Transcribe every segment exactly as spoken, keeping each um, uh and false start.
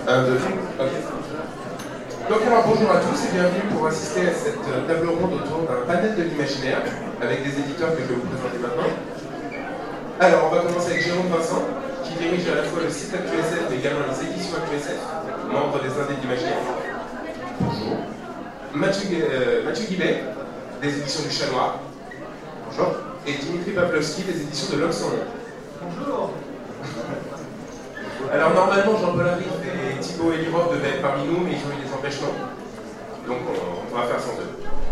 Un, deux, ok. Donc alors bonjour à tous et bienvenue pour assister à cette table ronde autour d'un panel de l'imaginaire avec des éditeurs que je vais vous présenter maintenant. Alors on va commencer avec Jérôme Vincent, qui dirige à la fois le site ActuSF mais également les éditions ActuSF, membre des Indés de l'imaginaire. Bonjour. Mathieu, euh, Mathieu Guillet, des éditions du Chat Noir. Bonjour. Et Dimitri Pavlovski, des éditions de L'Homme sans nom. Bonjour. Alors normalement Jean-Paul Arrive et Thibaut Elirov devaient être parmi nous, mais ils ont eu des empêchements. Donc on, on va faire sans eux.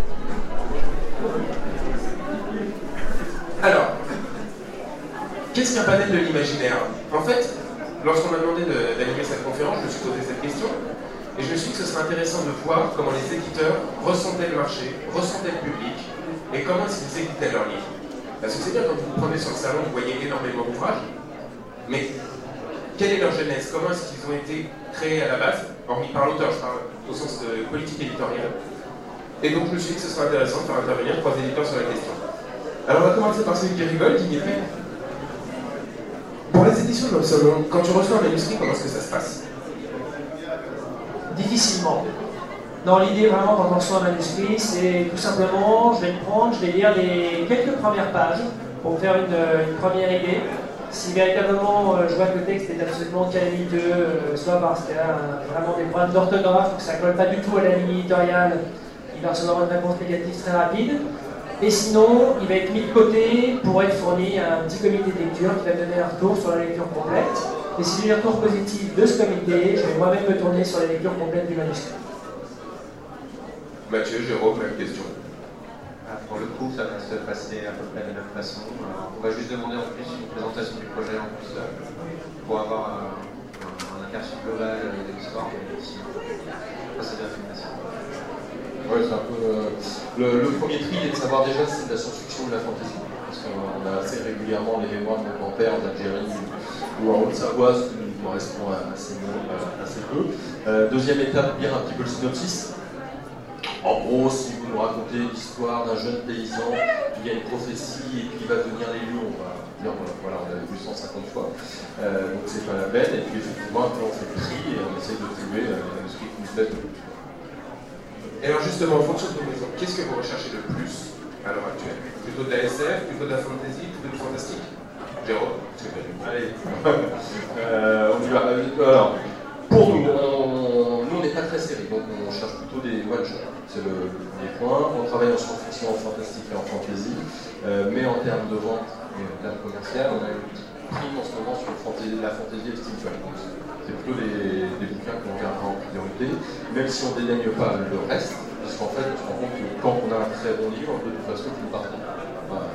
Alors, qu'est-ce qu'un panel de l'imaginaire? En fait, lorsqu'on m'a demandé d'animer cette conférence, je me suis posé cette question, et je me suis dit que ce serait intéressant de voir comment les éditeurs ressentaient le marché, ressentaient le public, et comment est-ce qu'ils éditaient leurs livres. Parce que c'est bien, quand vous vous prenez sur le salon, vous voyez énormément d'ouvrages, mais quelle est leur genèse? Comment est-ce qu'ils ont été créés à la base? Hormis par l'auteur, je parle au sens de politique éditoriale. Et donc je me suis dit que ce serait intéressant de faire intervenir trois éditeurs sur la question. Alors on va commencer par celui qui rigole, Dimitri. Pour les éditions de L'Homme sans nom, quand tu reçois un manuscrit, comment est-ce que ça se passe? Difficilement. Dans l'idée, vraiment, quand on reçoit un manuscrit, c'est tout simplement, je vais le prendre, je vais lire les quelques premières pages pour me faire une, une première idée. Si véritablement euh, je vois que le texte est absolument calamiteux, euh, soit parce qu'il y a euh, vraiment des problèmes d'orthographe, que ça ne colle pas du tout à la ligne éditoriale, il va recevoir une réponse négative très rapide. Et sinon, il va être mis de côté pour être fourni à un petit comité de lecture qui va donner un retour sur la lecture complète. Et si j'ai un retour positif de ce comité, je vais moi-même me tourner sur la lecture complète du manuscrit. Mathieu, Jérôme, même question. Pour le coup, ça va se passer à peu près de la même façon. On va juste demander en plus une présentation du projet en plus pour avoir un, un aperçu global de l'histoire. Ça, c'est bien fait. Ouais, c'est un peu euh, le, le premier tri est de savoir déjà si c'est de la science-fiction ou de la fantasy. Parce qu'on a assez régulièrement les mémoires de mon grand-père d'Algérie ou en Haute-Savoie, ce qui nous correspond assez, assez peu. Euh, deuxième étape, lire un petit peu le synopsis. En gros, si vous nous racontez l'histoire d'un jeune paysan qui a une prophétie et qui va devenir l'élu, on va dire, voilà, on l'a vu cent cinquante fois, euh, donc c'est pas la peine. Et puis effectivement, après on fait le tri et on essaye de trouver euh, les manuscrits qui nous plaisent le plus. Et alors justement, en fonction de vos maisons, qu'est-ce que vous recherchez le plus à l'heure actuelle? Plutôt de la S F, plutôt de la fantasy, plutôt du fantastique? Jérôme, c'est bien. Allez, euh, on y va. Alors, pour nous, on, nous on n'est pas très série, donc on cherche plutôt des one-shots. C'est le, le premier point. On travaille en science-fiction, en fantastique et en fantasy, euh, mais en termes de vente et en termes commerciaux, on a une prime en ce moment sur le fantasy, la fantasy et le steampunk. C'est plutôt des, des bouquins qu'on gardera en priorité, même si on ne dédaigne pas le reste, parce qu'en fait, on se rend compte que quand on a un très bon livre, de toute façon, il nous partons. Voilà.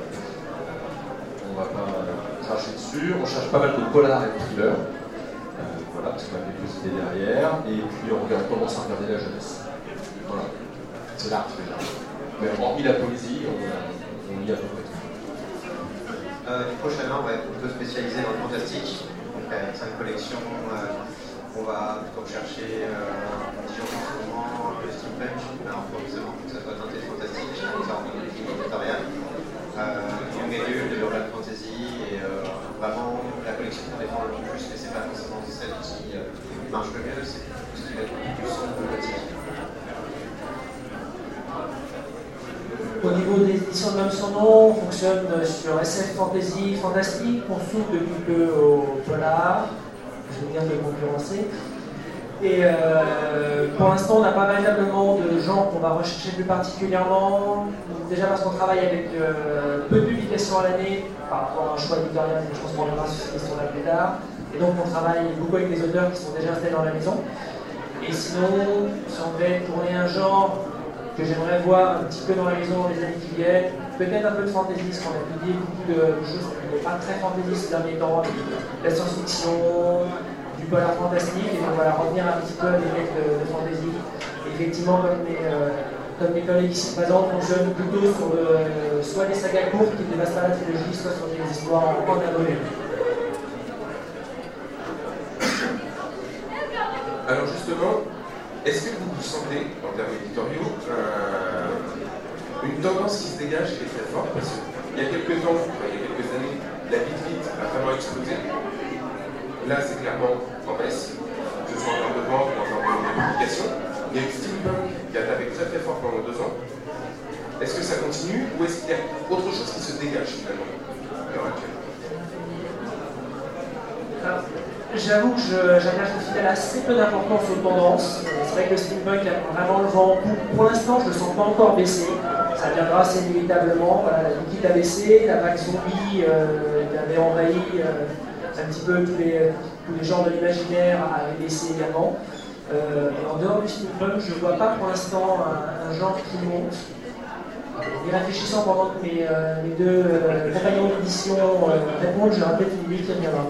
On ne va pas cracher dessus. On cherche pas mal de polars et de thrillers. Euh, voilà, parce qu'on a quelques idées derrière. Et puis on, regarde, on commence à regarder la jeunesse. Voilà. C'est large déjà. Mais hormis la poésie, on, on y a à peu près tout. Euh, prochainement, on va être plutôt spécialisé dans le fantastique. Donc avec cinq collections, euh, on va plutôt rechercher euh, disons en ce moment le steampunk, alors forcément que ça soit teinté de fantastique, ça en une ligne éditoriale. Euh, young adult, de l'urban fantasy, et euh, vraiment la collection qu'on défend le plus, mais c'est pas forcément celle qui euh, marche le mieux, c'est tout ce qui va être plus sombre gothique. Au niveau des éditions de L'Homme sans nom, on fonctionne sur S F fantasy, fantastique, on s'ouvre depuis peu au polar, je veux bien de concurrencer. Et euh, pour l'instant, on n'a pas véritablement de gens qu'on va rechercher plus particulièrement, déjà parce qu'on travaille avec euh, peu de publications à l'année par rapport à un choix éditorial, je pense qu'on reviendra sur cette question-là plus tard. Et donc on travaille beaucoup avec des auteurs qui sont déjà installés dans la maison. Et sinon, si on devait tourner un genre que j'aimerais voir un petit peu dans la maison dans les années qui viennent, peut-être un peu de fantasy, parce qu'on a publié beaucoup de choses qui n'étaient pas très fantasy ces derniers temps, la science-fiction, du polar fantastique, et donc voilà, revenir un petit peu à des textes de, de fantasy. Et effectivement, comme mes, euh, comme mes collègues ici présents, on fonctionne plutôt sur euh, soit des sagas courtes qui ne dépassent pas la trilogie, soit sur des histoires en un volume. Alors justement, est-ce que vous vous sentez, en termes éditoriaux, euh, une tendance qui se dégage qui est très forte? Parce qu'il y a quelques temps, enfin, il y a quelques années, la vite vite a vraiment explosé. Là, c'est clairement en baisse. Que ce soit en termes de vente ou en termes de publication. Il y a eu Steampunk qui a tapé très très fort pendant deux ans. Est-ce que ça continue ou est-ce qu'il y a autre chose qui se dégage finalement à l'heure actuelle? J'avoue que j'attache au final assez peu d'importance aux tendances. C'est vrai que le steampunk a vraiment le vent. Pour, pour l'instant, je ne le sens pas encore baisser. Ça viendra assez inévitablement. Voilà, la liquide a baissé, la vague zombie euh, qui avait envahi euh, un petit peu tous les, tous les genres de l'imaginaire a baissé également. Euh, et en dehors du steampunk, je ne vois pas pour l'instant un, un genre qui monte. Et réfléchissant pendant que mes, euh, mes deux euh, compagnons d'édition euh, répondent, je rappelle une idée qui reviendra.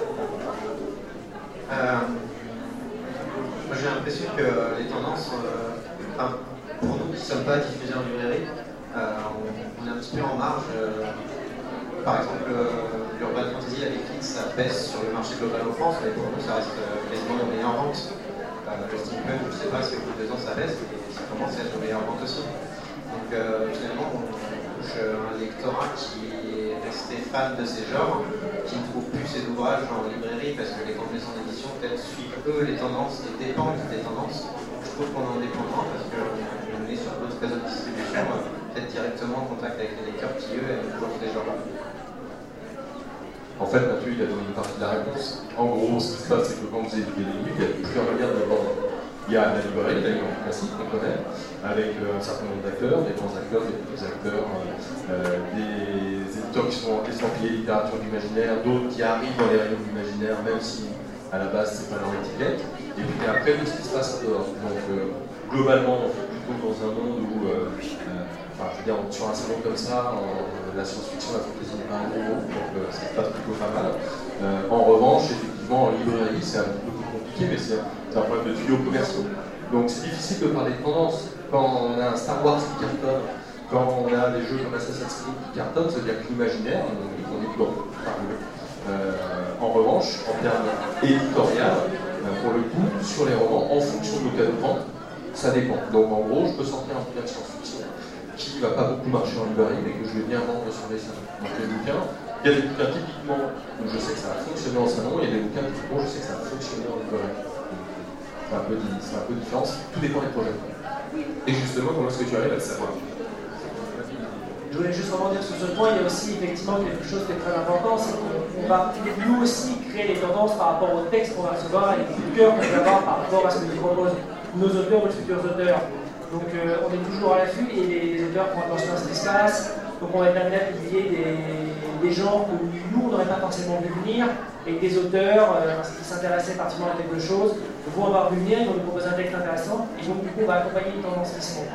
Euh, moi j'ai l'impression que les tendances, euh, enfin, pour nous qui ne sommes pas diffusés en librairie, euh, on, on est un petit peu en marge. Euh, par exemple, euh, l'Urban Fantasy, la Netflix, ça baisse sur le marché global en France, mais pour nous ça reste euh, quasiment nos meilleures ventes. Euh, le steampunk, je ne sais pas si au bout de deux ans ça baisse, mais ça commence à être nos meilleures ventes aussi. Donc euh, finalement, on touche un lectorat qui est resté fan de ces genres, qui ne trouve plus ses ouvrages en librairie parce que les grandes maisons d'édition peut-être suivent eux les tendances et dépendent des tendances. Je trouve qu'on est indépendant parce qu'on est sur d'autres réseaux de distribution, euh, peut-être directement en contact avec les lecteurs qui eux aiment toujours ces genres-là. En fait, Mathieu, il a donné une partie de la réponse. En gros, ce qui se passe, c'est que quand vous éditez des livres, il y a plusieurs manières de vendre. Il y a la librairie, la librairie classique qu'on connaît, avec euh, un certain nombre d'acteurs, des grands acteurs, des petits acteurs, euh, des éditeurs qui sont estampillés littérature d'imaginaire, d'autres qui arrivent dans les rayons de l'imaginaire, même si à la base c'est pas leur étiquette. Et puis après, tout ce qui se passe en dehors. Donc euh, globalement, on est plutôt dans un monde où, euh, euh, enfin, je veux dire, sur un salon comme ça, en, la science-fiction, la fantasy n'est pas un gros mot, donc euh, ça se passe plutôt pas mal. Euh, en revanche, effectivement, en librairie, c'est un peu plus compliqué, mais c'est un problème de tuyaux commerciaux. Donc c'est difficile de parler de tendance. Quand on a un Star Wars qui cartonne, quand on a des jeux comme Assassin's Creed qui cartonnent, c'est-à-dire que l'imaginaire, on dit qu'on est dedans. Euh, en revanche, en termes éditorial, euh, pour le coup, sur les romans, en fonction de l'occasion de vente, ça dépend. Donc en gros, je peux sortir un bouquin de science-fiction qui ne va pas beaucoup marcher en librairie, mais que je vais bien vendre sur les salons. Donc les bouquins, il y a des bouquins typiquement où je sais que ça a fonctionné en salon, il y a des bouquins typiquement où je sais que ça a fonctionné en librairie. C'est un, un peu différent, tout dépend des projets. Et justement, comment est-ce que tu arrives à le savoir? Je voulais juste rebondir sur ce point, il y a aussi effectivement quelque chose qui est très important, c'est qu'on va nous aussi créer les tendances par rapport au texte qu'on va recevoir et les coups de cœur qu'on va avoir par rapport à ce que nous proposent nos auteurs ou les futurs auteurs. Donc euh, on est toujours à l'affût et les, les auteurs font attention à cet espace, donc on va être amené à publier des, des genres que nous on n'aurait pas forcément vu venir et des auteurs, euh, parce qu'ils s'intéressaient particulièrement à quelque chose, vont avoir vu venir, ils vont nous proposer un texte intéressant et donc du coup on va accompagner une tendance qui se montre.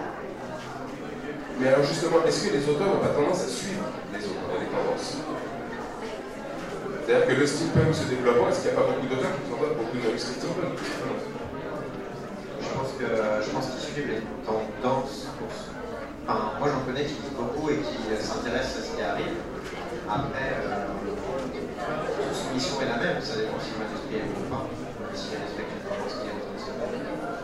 Mais alors justement, est-ce que les auteurs n'ont pas tendance à suivre les autres, les tendances? C'est-à-dire que le steampunk se développant, est-ce qu'il n'y a pas beaucoup d'auteurs qui s'envoient beaucoup de manuscrits steampunk? Je pense que je pense qu'ils suivent les tendances. Enfin, moi j'en connais qui lisent beaucoup et qui s'intéressent à ce qui arrive. Après, euh, toute soumission est la même, ça dépend si le manuscrit est bon ou pas, mais s'il respecte une tendance qui est en train de se faire.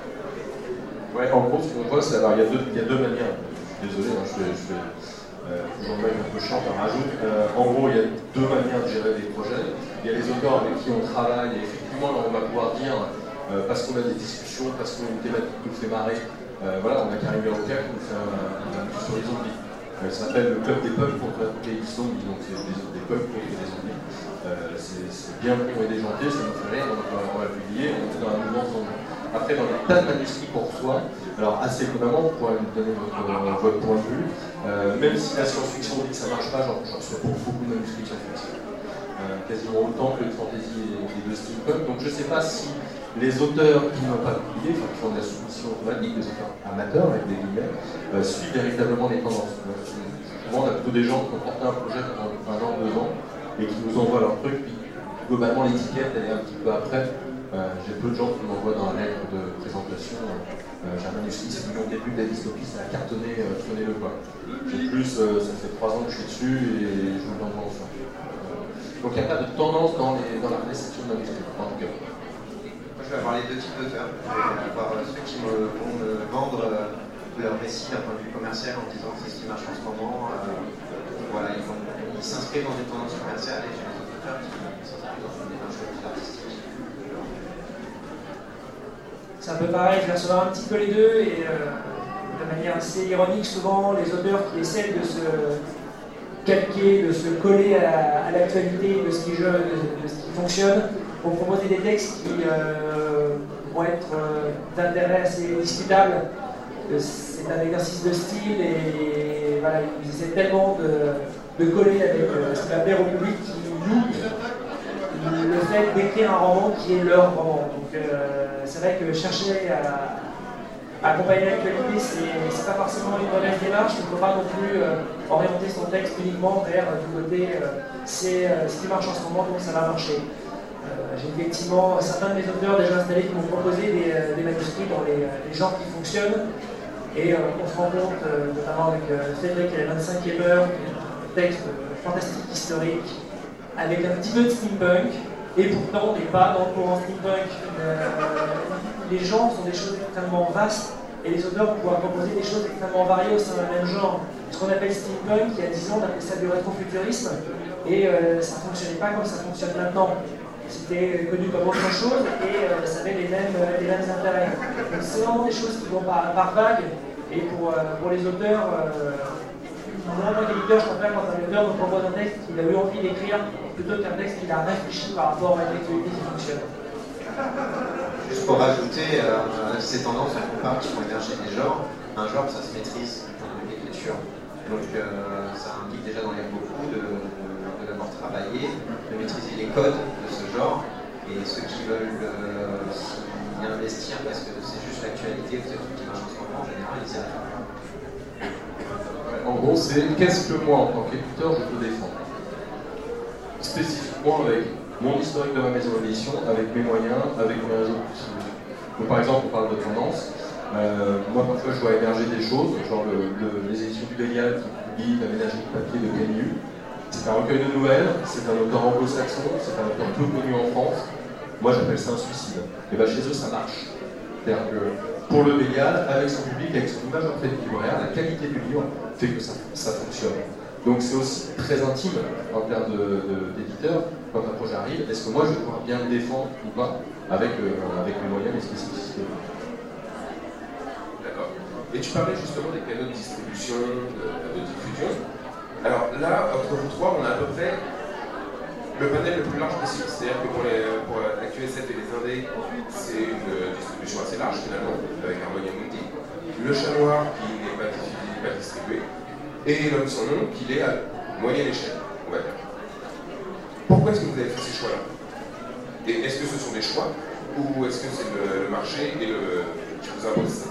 Ouais, en gros, ce qu'on voit, c'est alors il y a deux, il y a deux manières. Désolé, hein, je fais, je fais euh, toujours le mec un peu chiant par rajoute. Euh, en gros, il y a deux manières de gérer des projets. Il y a les auteurs avec qui on travaille, et effectivement, là, on va pouvoir dire, euh, parce qu'on a des discussions, parce qu'on a une thématique qui nous fait marrer, euh, voilà, on a Karim Berouka qui nous fait un, un, un sur les zombies. Euh, ça s'appelle le Club des Pubs contre les zombies, donc c'est des, des pubs contre des zombies. Euh, c'est bien con et déjanté, ça nous fait rire, donc on va le publier, on est dans un mouvement zombie. Après, dans les tas de manuscrits qu'on reçoit, alors assez étonnamment, vous pourrez nous donner votre, euh, votre point de vue, euh, même si la science-fiction dit que ça ne marche pas, j'en reçois beaucoup, beaucoup de manuscrits de science-fiction. Euh, quasiment autant que de fantasy et, et de steampunk. Donc je ne sais pas si les auteurs qui n'ont pas publié, enfin qui font de la soumission automatique, des auteurs amateurs avec des guillemets, euh, suivent véritablement les tendances. Donc, souvent, on a plutôt des gens qui ont porté un projet pendant un an, deux ans, et qui nous envoient leur truc, puis globalement l'étiquette elle est un petit peu après. Euh, J'ai peu de gens qui m'envoient dans la lettre de présentation. Euh, J'ai un manuscrit, c'est mon début de la dystopie, ça a cartonné, euh, sonné le quoi. J'ai plus, euh, ça fait trois ans que je suis dessus et je vous l'envoie enfin. Euh, donc il n'y a pas de tendance dans, les, dans la réception de manuscrits, en tout cas. Moi je vais avoir les deux types d'auteurs. Je vais avoir ceux qui me, vont me vendre euh, leur récit d'un point de vue commercial en disant que c'est ce qui marche en ce moment. Euh, voilà, ils, ils s'inscrivent dans une tendance commerciale et j'ai les autres auteurs qui s'inscrivent dans une démarche artistique. c'est un peu pareil, je vais recevoir un petit peu les deux, et euh, de manière assez ironique, souvent, les auteurs qui essaient de se calquer, de se coller à, à l'actualité de ce qui, de, de ce qui fonctionne, vont proposer des textes qui euh, vont être euh, d'intérêt assez discutable. C'est un exercice de style, et voilà, ils essaient tellement de, de coller avec euh, ce qui va plaire au public qu'ils louent le fait d'écrire un roman qui est leur roman. Donc euh, c'est vrai que chercher à, à accompagner l'actualité, c'est pas forcément une mauvaise démarche. Il ne faut pas non plus euh, orienter son texte uniquement vers euh, du côté euh, c'est euh, ce qui marche en ce moment, donc ça va marcher. Euh, J'ai effectivement certains de mes auteurs déjà installés qui m'ont proposé des, euh, des manuscrits dans les, les genres qui fonctionnent. Et euh, on se rend compte, euh, notamment avec euh, Cédric et la vingt-cinquième heure, un texte euh, fantastique historique, avec un petit peu de steampunk, et pourtant on n'est pas dans le courant steampunk. Euh, les genres sont des choses extrêmement vastes, et les auteurs vont pouvoir proposer des choses extrêmement variées au sein d'un même genre. Ce qu'on appelle steampunk, il y a dix ans, on appelait ça du rétrofuturisme, et euh, ça ne fonctionnait pas comme ça fonctionne maintenant. C'était connu comme autre chose, et euh, ça avait les mêmes, les mêmes intérêts. Donc c'est vraiment des choses qui vont par, par vague, et pour, euh, pour les auteurs, euh, moi, en tant qu'éditeur, je préfère quand un auteur me propose un texte qu'il a eu envie d'écrire, plutôt qu'un texte qu'il a réfléchi par rapport à une actualité qui fonctionne. Juste pour rajouter, euh, ces tendances qu'on parle qui font émerger des genres, un genre ça se maîtrise dans l'écriture. Donc euh, ça implique déjà d'en lire beaucoup, de, de, de l'avoir travaillé, de maîtriser les codes de ce genre, et ceux qui veulent euh, s'y investir parce que c'est juste l'actualité ou c'est tout qui marche en ce moment, en général, ils y arrivent. En gros, c'est qu'est-ce que moi, en tant qu'éditeur, je peux défendre. Spécifiquement avec mon historique de ma maison d'édition, avec mes moyens, avec mes réseaux de distribution. Donc par exemple, on parle de tendance. Euh, moi, parfois, je vois émerger des choses, genre le, le, les éditions du Bélial qui publient La ménagerie de papier de Camus. C'est un recueil de nouvelles, c'est un auteur anglo-saxon, c'est un auteur peu connu en France. Moi, j'appelle ça un suicide. Et bien chez eux, ça marche. C'est-à-dire que pour le Bélial, avec son public, avec son image en fait libraire, la qualité du livre fait que ça, ça fonctionne. Donc c'est aussi très intime en termes d'éditeur, quand un projet arrive, est-ce que moi je vais pouvoir bien le défendre ou pas avec, euh, avec mes moyens et les spécificités. D'accord. Et tu parlais justement des canaux de distribution, de, de diffusion. Alors là, entre vous trois, on a à peu près le panel le plus large possible. C'est-à-dire que pour, les, pour la Q S F et les Indés, c'est une distribution assez large finalement, avec Harmonia Mundi. Le Chat Noir qui n'est pas, pas distribué. Et L'Homme sans nom, qu'il est à moyenne échelle, on va dire. Pourquoi est-ce que vous avez fait ces choix-là? Et est-ce que ce sont des choix, ou est-ce que c'est le, le marché et le, qui vous impose ça?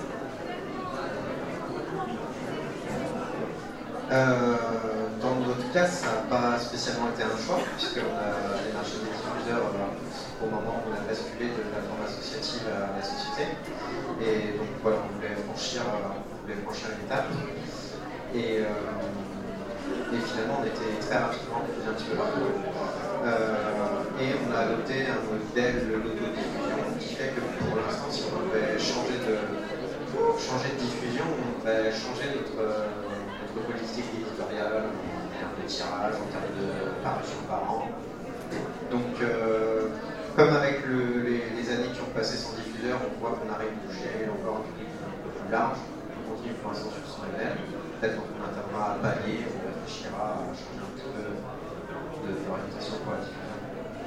euh, Dans notre cas, ça n'a pas spécialement été un choix, puisqu'on a démarché des diffuseurs euh, au moment où on a basculé de la forme associative à la société. Et donc voilà, on voulait franchir, euh, on voulait franchir une étape. Et, euh, et finalement, on était très rapidement plus un petit peu partout. Euh, et on a adopté un modèle de l'autodiffusion qui fait que pour l'instant, si on devait changer de, changer de diffusion, on devait changer notre, notre politique éditoriale en termes de tirage, en termes de parution par an. Donc, euh, comme avec le, les, les années qui ont passé sans diffuseur, on voit qu'on arrive à toucher encore un public un peu plus large. On continue pour l'instant sur son modèle. Peut-être qu'on interviendra à pallier, on réfléchira à changer un petit peu de l'orientation pour la diffusion.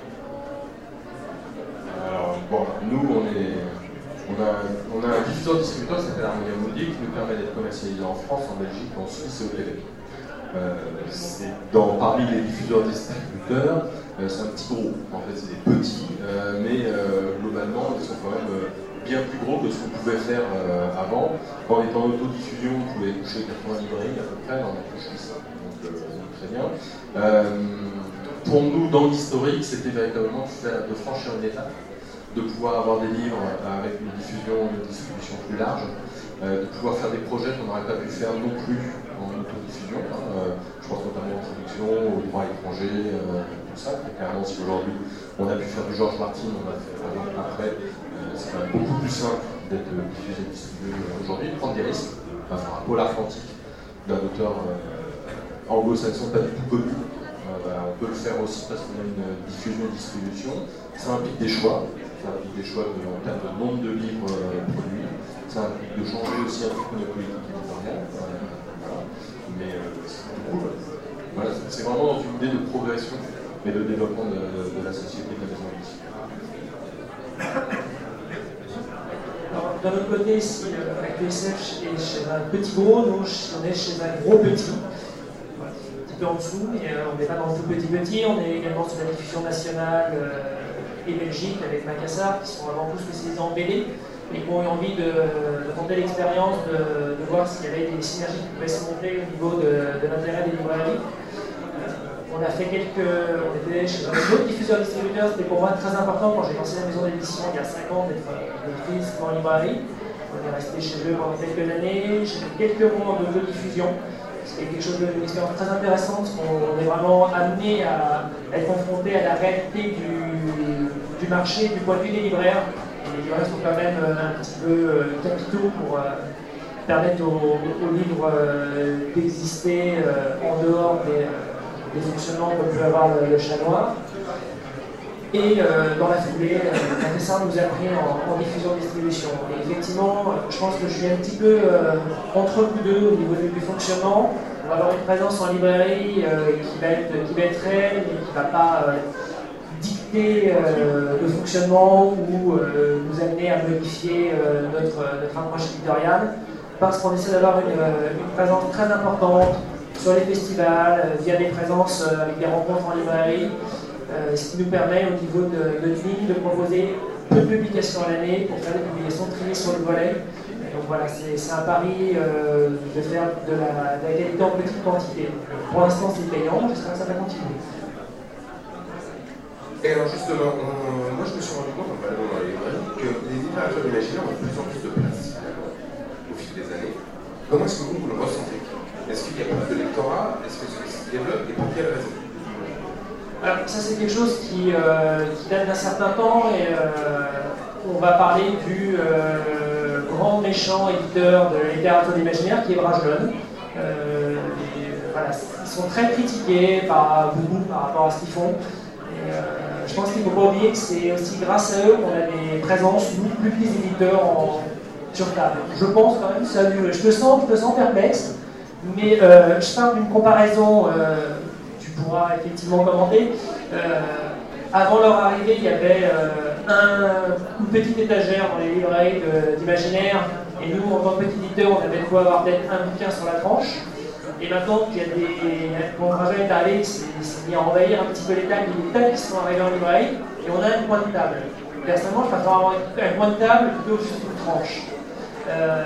Alors, bon, nous, on, est, on, a, on a un diffuseur-distributeur qui s'appelle Harmonia Mundi qui nous permet d'être commercialisé en France, en Belgique, en Suisse et au Québec. Euh, dans, parmi les diffuseurs-distributeurs, euh, c'est un petit groupe. En fait, c'est des petits, euh, mais euh, globalement, ils sont quand même euh, bien plus gros que ce qu'on pouvait faire euh, avant. Quand on était en autodiffusion, on pouvait toucher quatre-vingts librairies à peu près, on en touche ça, donc, euh, donc très bien. Euh, pour nous, dans l'historique, c'était véritablement de, faire, de franchir une étape, de pouvoir avoir des livres avec une diffusion, une distribution plus large, euh, de pouvoir faire des projets qu'on n'aurait pas pu faire non plus en autodiffusion. Hein. Euh, je pense notamment aux traductions, aux droits étrangers, euh, tout ça. Et clairement, si aujourd'hui on a pu faire du Georges Martin, on a fait par exemple après, euh, c'est quand même beaucoup plus simple d'être diffusé et distribué aujourd'hui, de prendre des risques. On va faire un polar atlantique d'un auteur euh, anglo-saxon pas du tout connu, euh, bah, on peut le faire aussi parce qu'on a une diffusion et distribution. Ça implique des choix, ça implique des choix de, en termes de nombre de livres euh, produits, ça implique de changer aussi un peu notre politique éditoriale. Euh, voilà. Mais euh, du coup, voilà, c'est vraiment dans une idée de progression et de développement de, de, de la société de la maison d'édition. Alors, d'un autre côté, si euh, avec le S F est chez un petit gros, nous on est chez un gros petit. Voilà, un petit peu en dessous, mais euh, on n'est pas dans le tout petit petit, on est également sur la diffusion nationale euh, et Belgique avec Macassar, qui sont avant tout spécialisés en B D, et qui ont eu envie de, de tenter l'expérience, de, de voir s'il y avait des synergies qui pouvaient se monter au niveau de, de l'intérêt des librairies. On a fait quelques. On était chez un autre diffuseur distributeur, c'était pour moi très important quand j'ai lancé la maison d'édition il y a cinq ans d'être prise en librairie. On est resté chez eux pendant quelques années, j'ai fait quelques mois en autodiffusion. C'était quelque chose d'une expérience très intéressante, parce qu'on est vraiment amené à être confronté à la réalité du, du marché, du point de vue des libraires. Et les libraires sont quand même un petit peu capitaux pour euh, permettre aux, aux livres euh, d'exister euh, en dehors des. Euh, des fonctionnements comme peut avoir le, le chat noir. Et euh, dans la foulée, euh, Macassar nous a pris en, en diffusion-distribution. Et effectivement, je pense que je suis un petit peu euh, entre vous deux au niveau du, du fonctionnement. On va avoir une présence en librairie euh, qui, va être, qui va être réelle, mais qui ne va pas euh, dicter euh, le fonctionnement ou euh, nous amener à modifier euh, notre, notre approche éditoriale, parce qu'on essaie d'avoir une, une présence très importante sur les festivals, via des présences avec des rencontres en librairie, euh, ce qui nous permet au niveau de notre ligne de proposer peu de publications à l'année pour faire des publications triées sur le volet. Et donc voilà, c'est un pari euh, de faire de la, de la qualité en petite quantité. Pour l'instant c'est payant, j'espère que ça va continuer. Et alors justement, on, moi je me suis rendu compte en baladant dans les librairies que les littératures imaginaires ont de plus en plus de place au fil des années. Comment est-ce que vous, vous le ressentez? Est-ce qu'il y a plus de lectorat? Est-ce que ça se développe? Et pour quelle raison? Alors ça c'est quelque chose qui, euh, qui date d'un certain temps et euh, on va parler du euh, grand méchant éditeur de la littérature imaginaire qui est Brajlon. Euh, voilà, ils sont très critiqués par beaucoup par rapport à ce qu'ils font. Et, euh, je pense qu'il ne faut pas oublier que c'est aussi grâce à eux qu'on a des présences, nous, plus petits éditeurs en, sur table. Je pense quand même que ça a duré. Je te sens, je te sens perplexe. Mais euh, je parle d'une comparaison, euh, tu pourras effectivement commenter. Euh, avant leur arrivée, il y avait euh, un, une petite étagère dans les librairies d'imaginaire, et nous, en tant que petit éditeur, on avait de quoi avoir peut-être un bouquin sur la tranche. Et maintenant qu'il y a des. Mon projet est allé, il s'est mis à envahir un petit peu les tables, il y a des tables qui sont arrivées en librairie, et on a un coin de table. Personnellement, je préfère avoir un coin de table plutôt que juste une tranche. Euh,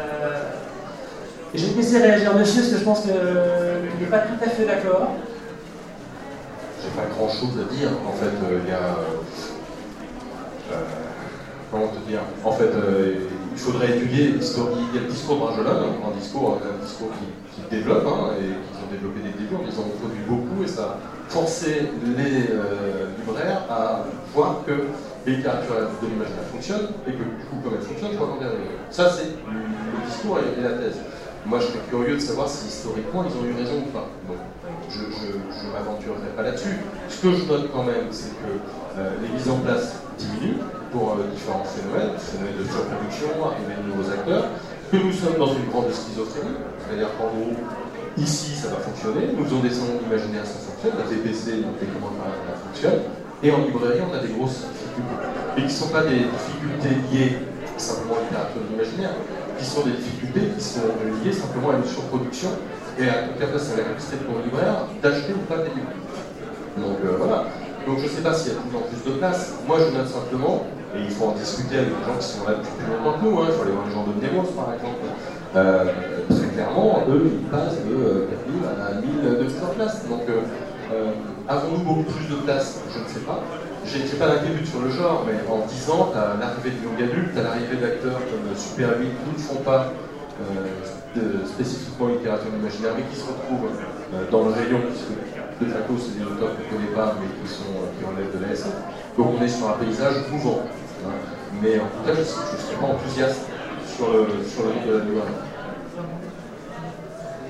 Et je vais te laisser réagir dessus parce que je pense qu'il euh, n'est pas tout à fait d'accord. J'ai pas grand chose à dire. En fait, il euh, y a. Euh, comment te dire? En fait, euh, il faudrait étudier l'histoire. Il y a le discours de Brajlon, un discours, un discours qui, qui développe hein, et qu'ils ont développé dès le début. Ils ont produit beaucoup et ça a forcé les euh, libraires à voir que les littératures de l'imaginaire fonctionnent et que du coup, comme elles fonctionnent, il faut en garder. Ça, c'est le discours et la thèse. Moi, je serais curieux de savoir si historiquement ils ont eu raison ou pas. Donc, je ne m'aventurerai pas là-dessus. Ce que je note quand même, c'est que euh, les mises en place diminuent pour euh, différents phénomènes, phénomènes de surproduction, arrivée de nouveaux acteurs, que nous sommes dans une grande schizophrénie, c'est-à-dire qu'en gros, ici ça va fonctionner, nous en descendons d'imaginaire, ça fonctionne, la V P C, donc les commandes par ça fonctionne, et en librairie, on a des grosses difficultés. Et qui ne sont pas des difficultés liées simplement à la littérature de l'imaginaire, qui sont des difficultés qui sont liées simplement à une surproduction et à la capacité de capacité de ton libraire d'acheter ou pas des livres. Donc euh, voilà. Donc je ne sais pas s'il y a de plus en plus de place. Moi je note simplement, et il faut en discuter avec les gens qui sont là depuis plus longtemps que nous, hein. Il faut aller voir les gens de Demos par exemple. Euh, très clairement, eux ils passent de euh, quatre mille à mille de mise en place. Donc euh, euh, avons-nous beaucoup plus de place? Je ne sais pas. J'ai pas d'inquiétude sur le genre, mais en dix ans, tu as l'arrivée de young adultes, tu as l'arrivée d'acteurs comme Super huit, qui ne font pas euh, de, spécifiquement littérature imaginaire, mais qui se retrouvent euh, dans le rayon, puisque de facto, c'est des auteurs qu'on ne connaît pas, mais qui, sont, qui relèvent de l'A S F. Donc on est sur un paysage mouvant. Hein. Mais en tout cas, je ne serais pas enthousiaste sur le, sur le nom de la loi.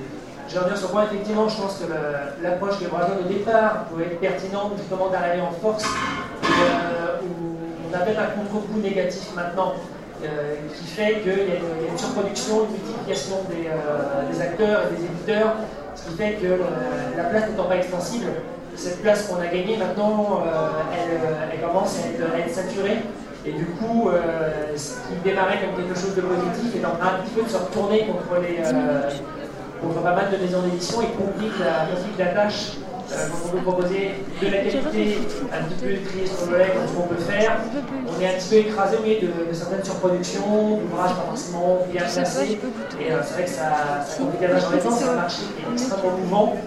je reviens sur le point, effectivement, je pense que l'approche que Brajon au départ pouvait être pertinente, justement d'arriver en force, où, euh, où on a peut-être un contre-coup négatif maintenant, euh, qui fait qu'il y, y a une surproduction, une multiplication des, euh, des acteurs et des éditeurs, ce qui fait que la, la place n'étant pas extensible, cette place qu'on a gagnée maintenant, euh, elle, elle commence à être, à être saturée. Et du coup, euh, ce qui démarrait comme quelque chose de positif est en train un petit peu de se retourner contre, les, euh, contre pas mal de maisons d'édition et complique la, complique la tâche euh, quand on veut proposer de la qualité, un petit peu trier sur le lait comme ce qu'on peut faire. On est un petit peu écrasé oui, de, de certaines surproductions, d'ouvrages pas forcément bien classés. Et euh, c'est vrai que ça, ça complique la tâche en même temps, c'est un marché qui est extrêmement mouvant.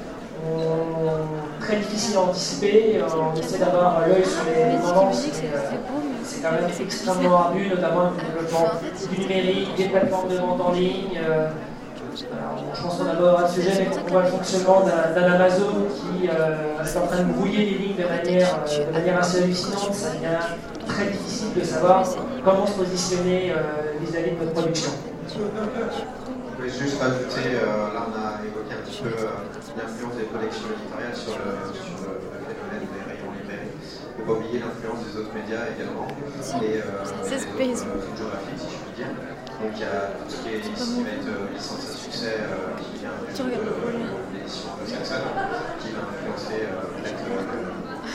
On, très difficile à anticiper, on essaie d'avoir l'œil sur les tendances, mais euh, c'est quand même extrêmement ardu, notamment le développement du numérique, des plateformes de vente en ligne. Euh, alors, je pense qu'on abordera le sujet, mais quand on voit le fonctionnement d'un Amazon qui euh, est en train de brouiller les lignes de manière, euh, de manière assez hallucinante, ça devient très difficile de savoir comment se positionner vis-à-vis euh, de notre production. Je voulais juste rajouter, euh, là on a évoqué un petit peu euh, l'influence des collections éditoriales sur le, sur le, le phénomène des rayons librairies. Il ne faut pas oublier l'influence des autres médias également, et euh, des autres euh, géographiques si je puis dire. Donc il y a tout ce qui, est, ce qui va être euh, licence à succès euh, qui vient de euh, l'édition anglo-saxonne, qui va influencer euh, peut-être euh,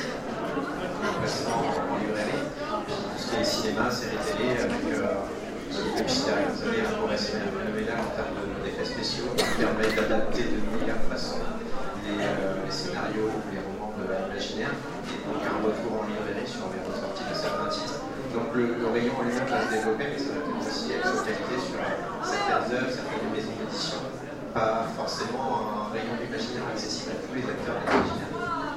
le précédent en librairie. Puis tout ce qui est cinéma, séries télé, avec euh, même si derrière vous avez un corps phénoménal en termes d'effets spéciaux qui permettent d'adapter de milliards de façons les, euh, les scénarios ou les romans de l'imaginaire, et donc un retour en librairie sur les ressorties de certains titres. Donc le, le rayon en lui-même va se développer, mais ça va peut-être aussi être focalisé sur certaines œuvres, certaines maisons d'édition, pas forcément un rayon d'imaginaire accessible à tous les acteurs de l'imaginaire.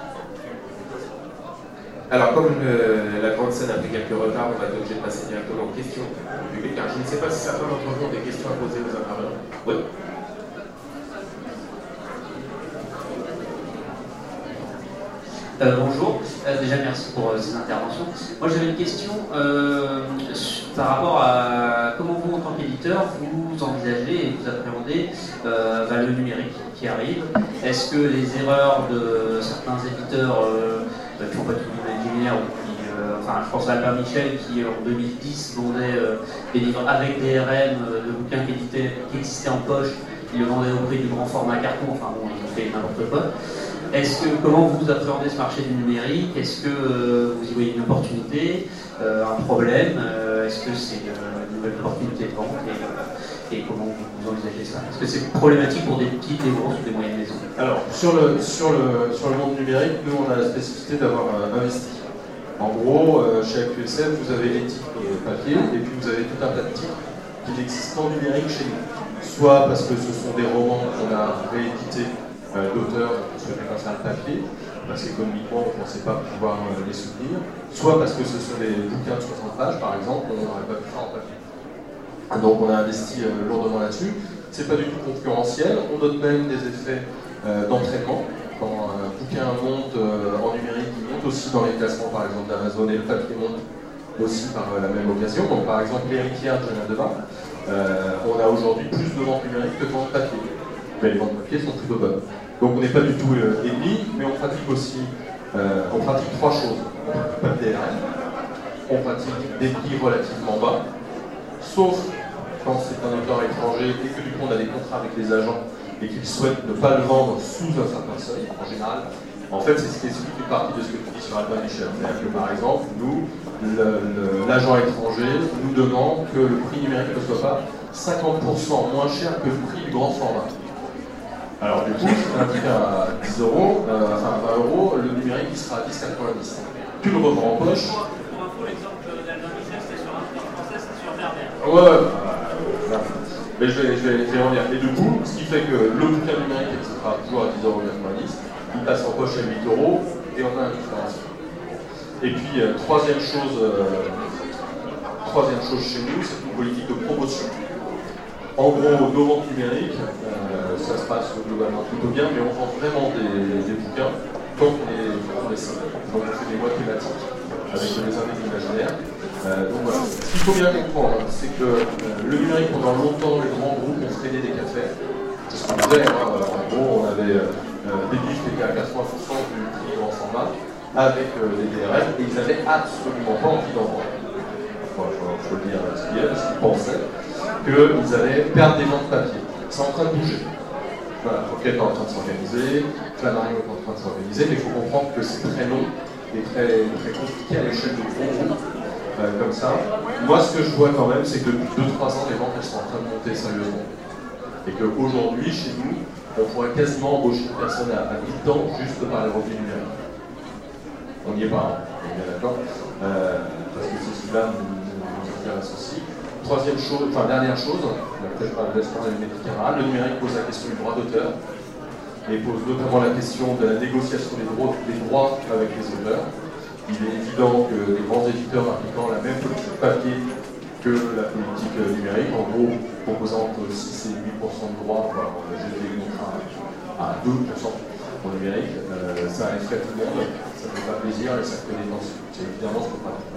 Alors, comme le, la grande scène a pris quelques retards, on va être obligé de passer directement aux questions du public, car je ne sais pas si certains d'entre vous ont des questions à poser aux intervenants. Oui. Euh, bonjour, euh, déjà merci pour euh, ces interventions. Moi j'avais une question euh, par rapport à comment vous en tant qu'éditeur vous envisagez et vous appréhendez euh, bah, le numérique qui arrive. Est-ce que les erreurs de certains éditeurs euh, qui font pas tout l'imaginaire ou qui, euh, enfin je pense à Albert Michel qui en deux mille dix vendait euh, des livres avec des R M euh, de bouquins qui, éditaient, qui existaient en poche, ils le vendaient au prix du grand format carton, enfin bon ils ont fait n'importe quoi. Est-ce que, comment vous appréhendez ce marché du numérique? Est-ce que euh, vous y voyez une opportunité, euh, un problème? euh, Est-ce que c'est euh, une nouvelle opportunité de vente? Et, euh, et comment vous, vous envisagez ça? Est-ce que c'est problématique pour des petites, des grosses ou des moyennes maisons? Alors, sur le, sur, le, sur le monde numérique, nous on a la spécificité d'avoir euh, investi. En gros, euh, chez A Q S F, vous avez les titres papier et puis vous avez tout un tas de titres qui n'existent en numérique chez nous. Soit parce que ce sont des romans qu'on a réédités Euh, d'auteurs qui souhaitaient passer le papier, parce qu'économiquement on ne pensait pas pouvoir euh, les soutenir, soit parce que ce sont des bouquins de soixante pages par exemple, on n'aurait pas pu faire en papier. Donc on a investi euh, lourdement là-dessus. C'est pas du tout concurrentiel, on donne même des effets euh, d'entraînement. Quand un bouquin monte euh, en numérique, il monte aussi dans les classements par exemple d'Amazon, et le papier monte aussi par euh, la même occasion. Donc par exemple l'héritière de Jeanne Devin, euh, on a aujourd'hui plus de ventes numériques que de ventes papier. Mais les ventes papier sont plutôt bonnes. Donc on n'est pas du tout euh, ennemis, mais on pratique aussi euh, on pratique trois choses. On ne pratique pas de D R M, on pratique des prix relativement bas, sauf quand c'est un auteur étranger et que du coup on a des contrats avec les agents et qu'ils souhaitent ne pas le vendre sous un certain seuil, en général. En fait, c'est ce qui explique une partie de ce que tu dis sur Albin Michel. C'est-à-dire que par exemple, nous, l'agent étranger nous demande que le prix numérique ne soit pas cinquante pour cent moins cher que le prix du grand format. Alors du coup, si tu as un bouquin à dix euros, euh, enfin vingt euros, le numérique il sera à dix quatre-vingt-dix. Tu le revends en poche. Pour info, l'exemple d'Albin Michel, c'était sur un prix français, c'est sur Vermeer. Ouais, ouais. Mais je vais, je, vais, je vais en dire. Et du coup, ce qui fait que le bouquin numérique il sera toujours à dix euros quatre-vingt-dix, il passe en poche à huit euros et on a un différence. Et puis, euh, troisième chose, euh, troisième chose chez nous, c'est une politique de promotion. En gros, nos ventes numériques, euh, ça se passe globalement plutôt bien, mais on vend vraiment des, des bouquins quand on les, on les signe. Donc on fait des mois thématiques avec des index imaginaires. Euh, donc voilà. Ce qu'il faut bien comprendre, c'est que euh, le numérique, pendant longtemps, les grands groupes ont freiné des cafés. C'est ce qu'on disait, hein. En gros, on avait euh, des livres qui étaient à quatre-vingts pour cent du prix grand format avec euh, les D R M et ils n'avaient absolument pas envie d'en vendre. Enfin, je peux le dire à ce qu'il y a, parce qu'ils pensaient qu'ils allaient perdre des ventes papier. C'est en train de bouger. Voilà, Rocket est en train de s'organiser, Flammarion est en train de s'organiser, mais il faut comprendre que c'est très long et très, très compliqué à l'échelle de gros groupes euh, comme ça. Moi, ce que je vois quand même, c'est que depuis deux trois ans, les ventes elles sont en train de monter sérieusement. Et qu'aujourd'hui, chez nous, on pourrait quasiment embaucher une personne à, à mi-temps juste par les revenus numériques. On n'y est pas, hein, on est bien d'accord, euh, parce que c'est celui-là qui nous, nous intéresse aussi. Troisième chose, enfin dernière chose, après je parle de l'espoir et le numérique pose la question du droit d'auteur, et pose notamment la question de la négociation des droits, des droits avec les auteurs. Il est évident que les grands éditeurs appliquant la même politique papier que la politique numérique, en gros proposant entre six et huit pour cent de droits, voire j'ai des contrats à deux pour cent en numérique, euh, ça effraie tout le monde, ça ne fait pas plaisir et ça crée des tensions. C'est évidemment ce qu'on pratique.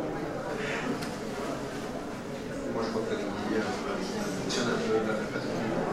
Moi je crois que tu as dit fonctionne un peu de la même façon.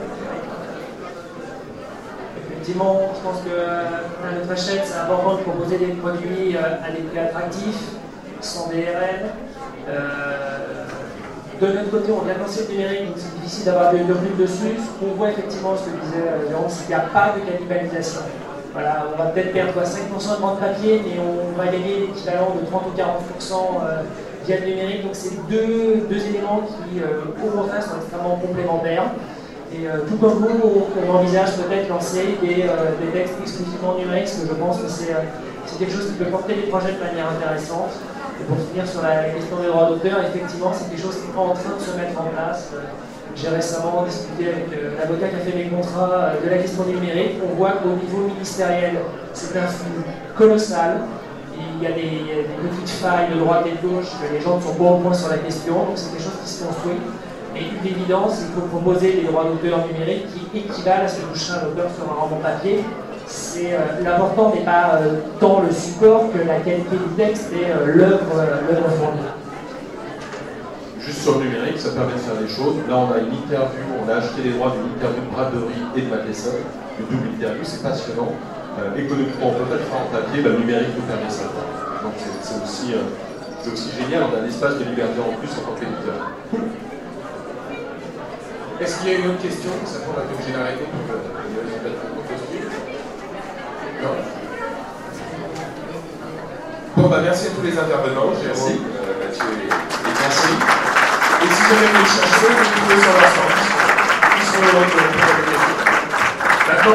Effectivement, je pense que à notre échelle, c'est important de proposer des produits à des prix attractifs, sans D R M. Euh, de notre côté, on vient de lancer le numérique, donc c'est difficile d'avoir de recul dessus. Ce qu'on voit effectivement, ce que disait Jérôme, c'est qu'il n'y a pas de cannibalisation. Voilà, on va peut-être perdre quoi, cinq pour cent de vente papier, mais on va gagner l'équivalent de trente ou quarante pour cent euh, via le numérique. Donc c'est deux, deux éléments qui, euh, au contraire, sont extrêmement complémentaires. Et euh, tout comme vous, on, on envisage peut-être lancer des, euh, des textes exclusivement numériques, parce que je pense que c'est euh, quelque chose qui peut porter les projets de manière intéressante. Et pour finir sur la, la question des droits d'auteur, effectivement, c'est quelque chose qui est en train de se mettre en place. Euh, J'ai récemment discuté avec euh, l'avocat qui a fait mes contrats euh, de la question du numérique. On voit qu'au niveau ministériel, c'est un flux colossal. Il y a des, il y a des petites failles de droite et de gauche, que les gens ne sont pas au point sur la question, donc c'est quelque chose qui se construit. Et une évidence, il faut proposer des droits d'auteur numériques qui équivalent à ce que toucherait un auteur sur un roman papier. Euh, L'important n'est pas euh, tant le support que la qualité du texte et euh, l'œuvre euh, fournie. Juste sur le numérique, ça permet de faire des choses. Là, on a une interview, on a acheté les droits d'une interview de Bradbury et de Matheson, une double interview, c'est passionnant. Euh, économiquement, on peut pas le faire en papier, bah, le numérique nous permet ça. Donc c'est aussi, euh, aussi génial, on a un espace de liberté en plus en tant qu'éditeur. Est-ce qu'il y a une autre question? Ça prend la généralité pour le costume. Non. Bon, bah merci à tous les intervenants, Jérôme, euh, Mathieu et, et Nancy. Et si vous voulez les chercher, vous pouvez sur leur site. Ils sont heureux de vous répondre.